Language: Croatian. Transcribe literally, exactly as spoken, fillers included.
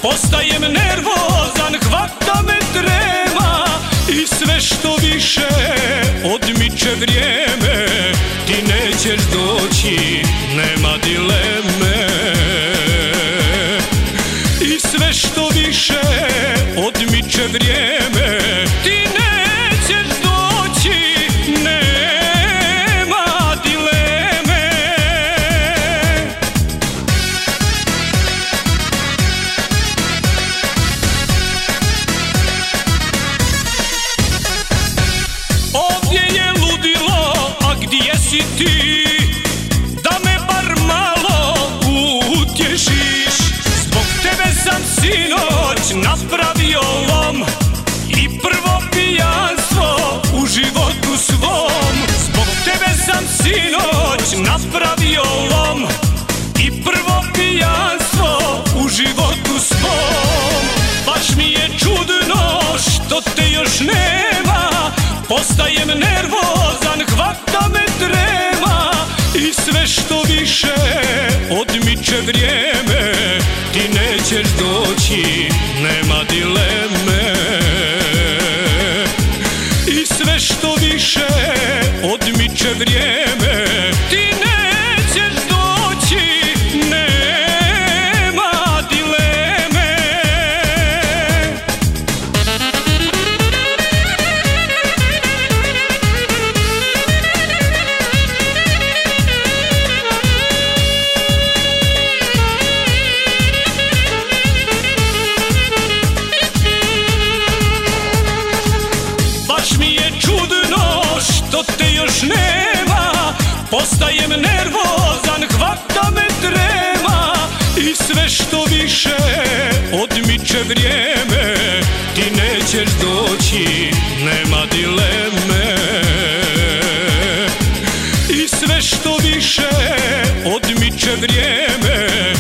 postajem nervozan, hvata me trema i sve što više odmiče vrijeme. Ti nećeš doći, nema dileme. I sve što više odmiče vrijeme, ti nećeš doći, nema dileme. Ovdje je ludilo, a gdje si ti? Da me bar malo utješiš. Zbog tebe sam sinoć napravio lom i prvo pijanstvo u životu svom. Zbog tebe sam sinoć napravio lom i prvo pijanstvo u životu svom. Baš mi je čudno što te još nema, postajem nervozan, hvata me trema i sve što više odmiče vrijeme. Ti nećeš doći, nema dileme. I sve što više odmiče vrijeme, ti nećeš doći, nema dileme. Što te još nema, postajem nervozan, hvata me trema i sve što više odmiče vrijeme. Ti nećeš doći, nema dileme. I sve što više odmiče vrijeme,